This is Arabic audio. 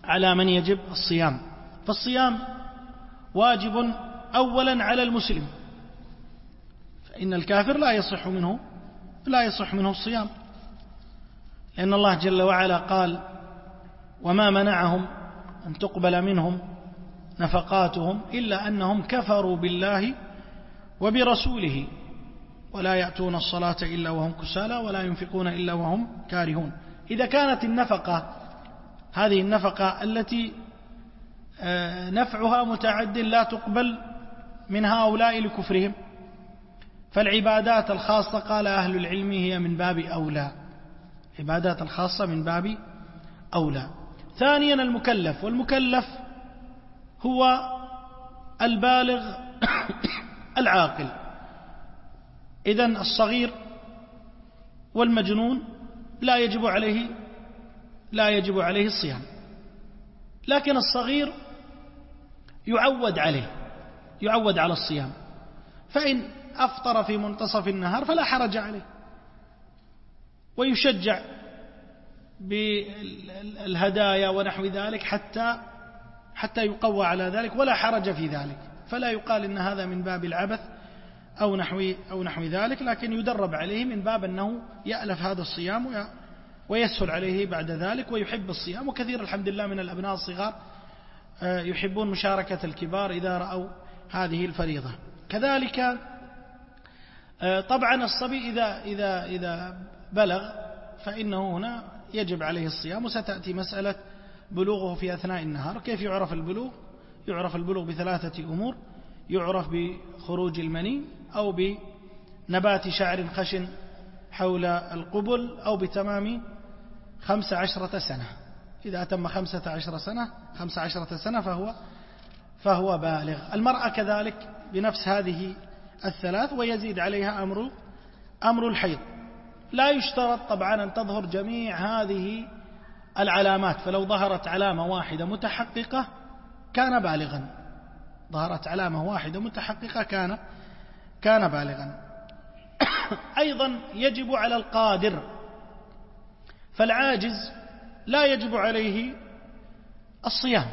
على من يجب الصيام. فالصيام واجب أولا على المسلم، فإن الكافر لا يصح منه الصيام، لأن الله جل وعلا قال: وما منعهم أن تقبل منهم نفقاتهم إلا أنهم كفروا بالله وبرسوله ولا يأتون الصلاة إلا وهم كسالى ولا ينفقون إلا وهم كارهون. إذا كانت النفقة هذه النفقة التي نفعها متعد لا تقبل من هؤلاء لكفرهم، فالعبادات الخاصة قال أهل العلم هي من باب أولى، عبادات الخاصة من باب أولى. ثانيا المكلف، والمكلف هو البالغ العاقل. إذن الصغير والمجنون لا يجب عليه الصيام، لكن الصغير يعود على الصيام، فإن أفطر في منتصف النهار فلا حرج عليه، ويشجع بالهدايا ونحو ذلك حتى يقوى على ذلك، ولا حرج في ذلك، فلا يقال إن هذا من باب العبث أو نحو ذلك، لكن يدرب عليه من باب أنه يألف هذا الصيام ويسهل عليه بعد ذلك ويحب الصيام. وكثير الحمد لله من الأبناء الصغار يحبون مشاركة الكبار إذا رأوا هذه الفريضة. كذلك طبعا الصبي إذا بلغ فإنه هنا يجب عليه الصيام، وستأتي مسألة بلوغه في أثناء النهار. كيف يعرف البلوغ؟ يعرف البلوغ بثلاثة أمور: يعرف بخروج المني، أو بنبات شعر خشن حول القبل، أو بتمام 15 سنة. إذا أتم 15 سنة فهو بالغ. المرأة كذلك بنفس هذه الثلاث، ويزيد عليها أمر الحيض. لا يشترط طبعا أن تظهر جميع هذه العلامات، فلو ظهرت علامة واحدة متحققة كان بالغا، ظهرت علامة واحدة متحققة كان بالغا. أيضا يجب على القادر، فالعاجز لا يجب عليه الصيام،